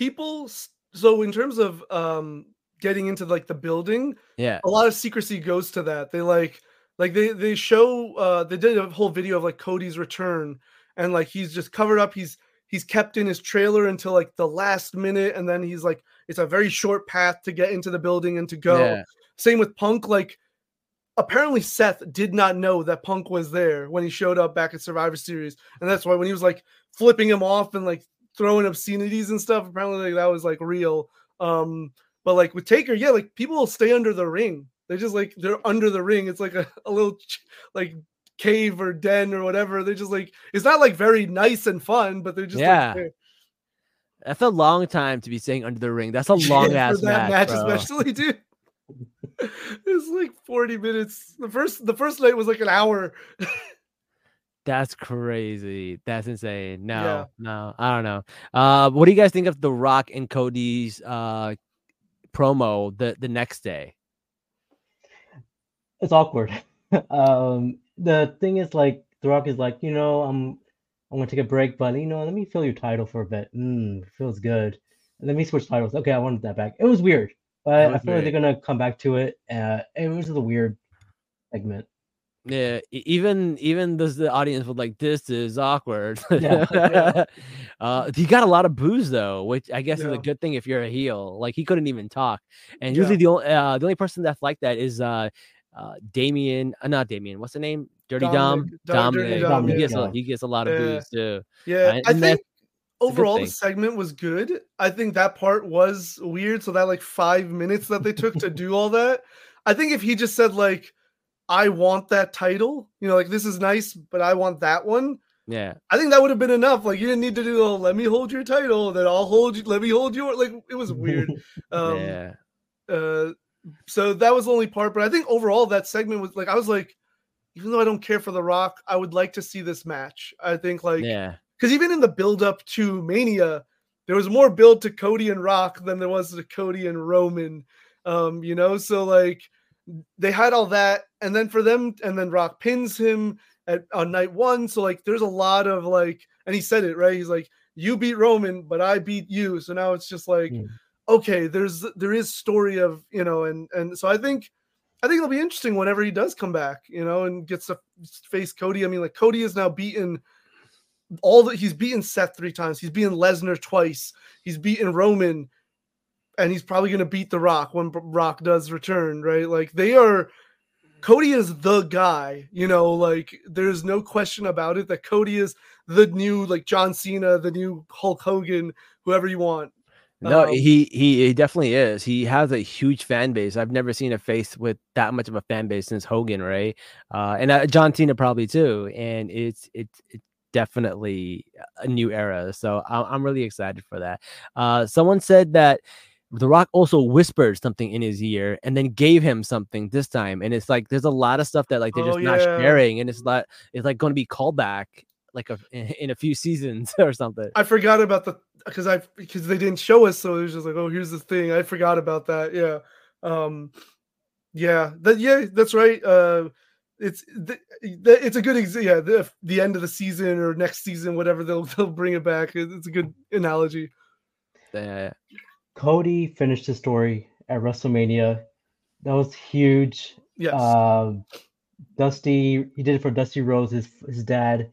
in terms of getting into like the building, a lot of secrecy goes to that. They show they did a whole video of like Cody's return and like he's just covered up. He's kept in his trailer until like the last minute, and then he's like it's a very short path to get into the building and to go. Yeah. Same with Punk. Like apparently Seth did not know that Punk was there when he showed up back at Survivor Series, and that's why when he was like flipping him off and like throwing obscenities and stuff, apparently like, that was like real. But like with Taker, like people will stay under the ring. They just like they're under the ring. It's like a little like cave or den or whatever. They're just like it's not like very nice and fun, but they're just like, that's a long time to be staying under the ring. That's a long ass match, especially, dude. It's like 40 minutes. The first night was like an hour. That's crazy. That's insane. No, I don't know. What do you guys think of The Rock and Cody's promo the next day? It's awkward. The thing is like The Rock is like, I'm gonna take a break, but let me feel your title for a bit. Feels good. Let me switch titles. Okay, I wanted that back. It was weird. But I feel like they're gonna come back to it. It was just a weird segment. Yeah, even the audience was like, "This is awkward." Yeah. He got a lot of boos though, which I guess is a good thing if you're a heel. Like he couldn't even talk, and usually the only person that's like that is Damien. Not Damien. What's the name? Dirty Dom. Dominic. He gets a lot of boos too. Yeah, I think overall the segment was good. I think that part was weird. So that like 5 minutes that they took to do all that. I think if he just said like, I want that title, like this is nice, but I want that one. Yeah. I think that would have been enough. Like you didn't need to do, let me hold your title, then I'll hold you, let me hold your, like it was weird. So that was the only part, but I think overall that segment was like, I was like, even though I don't care for The Rock, I would like to see this match. I think because even in the build up to Mania, there was more build to Cody and Rock than there was to Cody and Roman, so like, they had all that, and then for them, and then Rock pins him on night one. So like, there's a lot of like, and he said it right. He's like, "You beat Roman, but I beat you." So now it's just like, okay, there is story of and so I think it'll be interesting whenever he does come back, and gets to face Cody. I mean, like Cody is now beaten he's beaten Seth 3 times. He's beaten Lesnar twice. He's beaten Roman. And he's probably going to beat The Rock when Rock does return, right? Like Cody is the guy, like there's no question about it that Cody is the new like John Cena, the new Hulk Hogan, whoever you want. No, he definitely is. He has a huge fan base. I've never seen a face with that much of a fan base since Hogan, right? And John Cena probably too. And it's definitely a new era. So I'm really excited for that. Someone said that The Rock also whispered something in his ear and then gave him something this time. And it's like, there's a lot of stuff that like they're just not sharing. And it's like going to be called back like in a few seasons or something. I forgot about because they didn't show us. So it was just like, oh, here's this thing. I forgot about that. Yeah. That's right. It's a good, the end of the season or next season, whatever, they'll bring it back. It's a good analogy. Yeah. Cody finished his story at WrestleMania. That was huge. Yes. Dusty, he did it for Dusty Rhodes, his dad.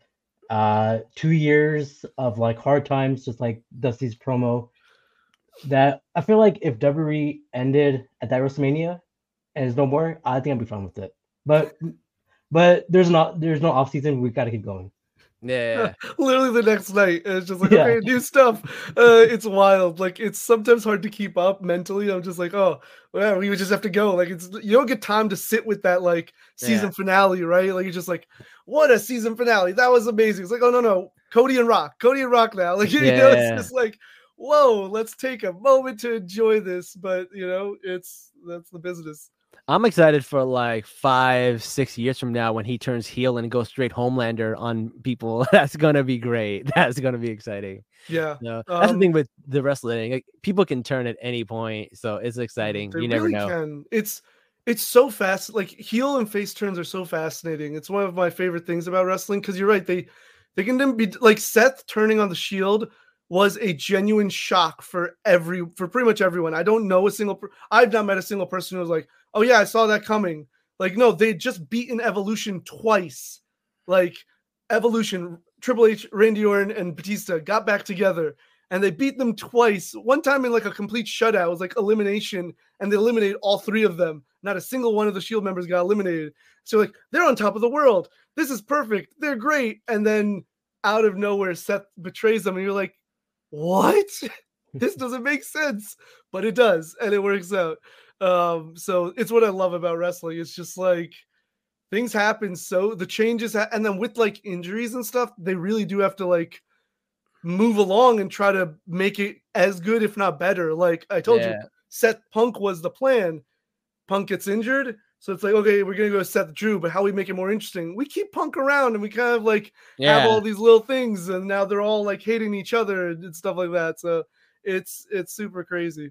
2 years of like hard times, just like Dusty's promo. That I feel like if WWE ended at that WrestleMania and there's no more, I think I'd be fine with it. But there's no off season. We got to keep going. Yeah. Literally the next night, it's just like, okay, new stuff. It's wild. Like it's sometimes hard to keep up mentally. I'm just like, oh, well, we would just have to go. Like you don't get time to sit with that like season finale, right? Like you're just like, what a season finale. That was amazing. It's like, oh no, Cody and Rock now. Like it's just like, whoa, let's take a moment to enjoy this. But that's the business. I'm excited for like 5-6 years from now when he turns heel and goes straight Homelander on people. That's gonna be great. That's gonna be exciting. Yeah, that's the thing with the wrestling. Like, people can turn at any point, so it's exciting. You never know. Can. It's so fast. Like heel and face turns are so fascinating. It's one of my favorite things about wrestling because you're right. They can then be like Seth turning on the Shield was a genuine shock for pretty much everyone. I don't know I've not met a single person who was like, oh yeah, I saw that coming. Like, no, they just beaten Evolution twice. Like Evolution, Triple H, Randy Orton, and Batista got back together and they beat them twice. One time in like a complete shutout. It was like elimination and they eliminated all 3 of them. Not a single one of the Shield members got eliminated. So like, they're on top of the world. This is perfect. They're great. And then out of nowhere, Seth betrays them and you're like, what? This doesn't make sense, but it does, and it works out. So it's what I love about wrestling. It's just like things happen. So the changes, and then with like injuries and stuff, they really do have to like move along and try to make it as good, if not better. Like I told you, Seth Punk was the plan. Punk gets injured. So it's like, okay, we're going to go Seth Drew, but how we make it more interesting? We keep Punk around and we kind of like have all these little things and now they're all like hating each other and stuff like that. So it's super crazy.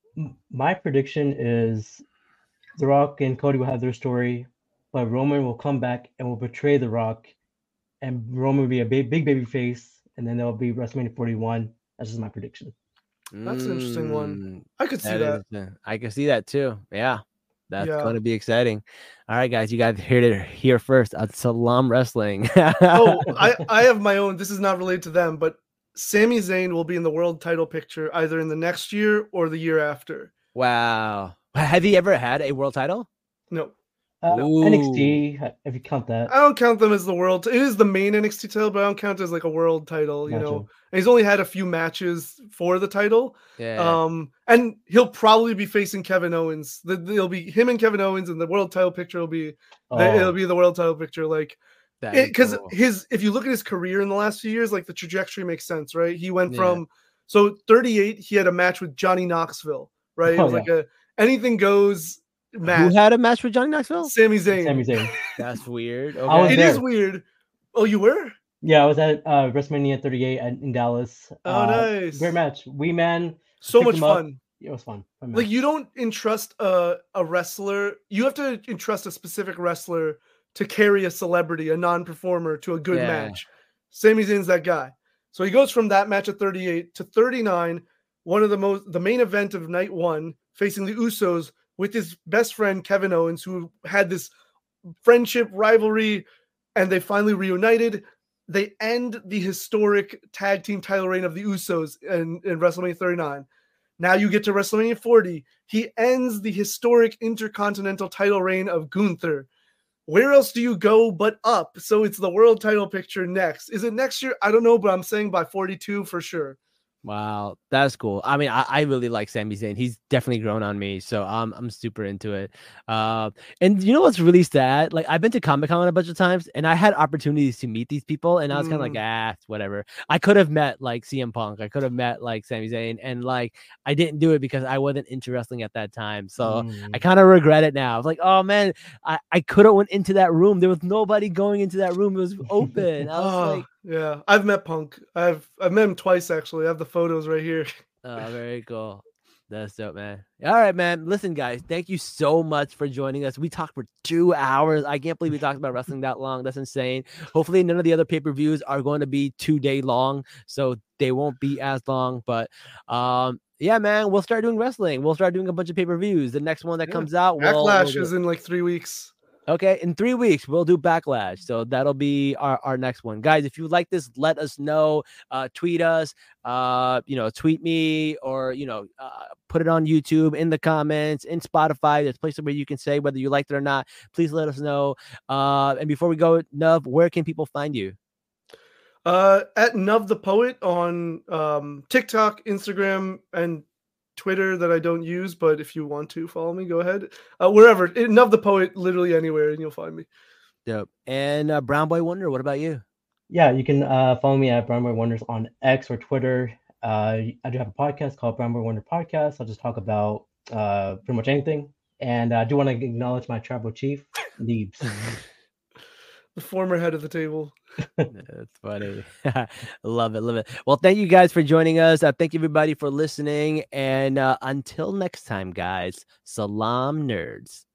My prediction is The Rock and Cody will have their story, but Roman will come back and will betray The Rock and Roman will be a big baby face and then there'll be WrestleMania 41. That's just my prediction. That's an interesting one. I could see that. I can see that too. Yeah. That's going to be exciting. All right, guys, you guys heard it here first at Salam Wrestling. I have my own. This is not related to them, but Sami Zayn will be in the world title picture either in the next year or the year after. Wow. Have he ever had a world title? No. NXT, if you count that. I don't count them as the world. It is the main NXT title, but I don't count it as like a world title, you know. And he's only had a few matches for the title. Yeah. And he'll probably be facing Kevin Owens. It'll be him and Kevin Owens, and the world title picture will be it'll be the world title picture. Like, because if you look at his career in the last few years, like the trajectory makes sense, right? He went from 38, he had a match with Johnny Knoxville, right? It was like a anything goes match. Who had a match with Johnny Knoxville? Sami Zayn. Sami Zayn. That's weird. Okay. It is weird. Oh, you were? Yeah, I was at WrestleMania 38 in Dallas. Oh, nice. Great match. Wee Man. So much fun. It was fun. Like, you don't entrust a wrestler. You have to entrust a specific wrestler to carry a celebrity, a non-performer, to a good match. Sami Zayn's that guy. So he goes from that match at 38 to 39, the main event of night one, facing the Usos with his best friend Kevin Owens, who had this friendship rivalry, and they finally reunited. They end the historic tag team title reign of the Usos in WrestleMania 39. Now you get to WrestleMania 40. He ends the historic intercontinental title reign of Gunther. Where else do you go but up? So it's the world title picture next. Is it next year? I don't know, but I'm saying by 42 for sure. Wow, that's cool. I mean, I really like Sami Zayn. He's definitely grown on me, so I'm super into it. And you know what's really sad? Like, I've been to Comic-Con a bunch of times, and I had opportunities to meet these people, and I was kind of like, whatever. I could have met like CM Punk, I could have met like Sami Zayn, and like I didn't do it because I wasn't into wrestling at that time. So I kind of regret it now. I was like, oh man, I could have went into that room. There was nobody going into that room. It was open. I was like. Yeah, I've met Punk. I've met him twice actually. I have the photos right here. Oh, very cool. That's dope, man. All right, man. Listen, guys, thank you so much for joining us. We talked for 2 hours. I can't believe we talked about wrestling that long. That's insane. Hopefully, none of the other pay-per-views are going to be 2-day long, so they won't be as long. But yeah, man, we'll start doing wrestling. We'll start doing a bunch of pay-per-views. The next one that comes out, Backlash is in like 3 weeks. Okay, in 3 weeks, we'll do Backlash. So that'll be our next one. Guys, if you like this, let us know. Tweet us, tweet me, or, put it on YouTube, in the comments, in Spotify. There's places where you can say whether you liked it or not. Please let us know. And before we go, Nuv, where can people find you? At Nuv the Poet on TikTok, Instagram, and Twitter that I don't use, but if you want to follow me, go ahead. Wherever. Nuv the Poet, literally anywhere, and you'll find me. Dope. And Brown Boy Wonder, what about you? Yeah, you can follow me at Brown Boy Wonders on X or Twitter. I do have a podcast called Brown Boy Wonder Podcast. I'll just talk about pretty much anything. And I do want to acknowledge my tribal chief, Neebs. The former head of the table. That's funny. Love it. Well, thank you guys for joining us. Thank you everybody for listening. And until next time, guys, Salam nerds.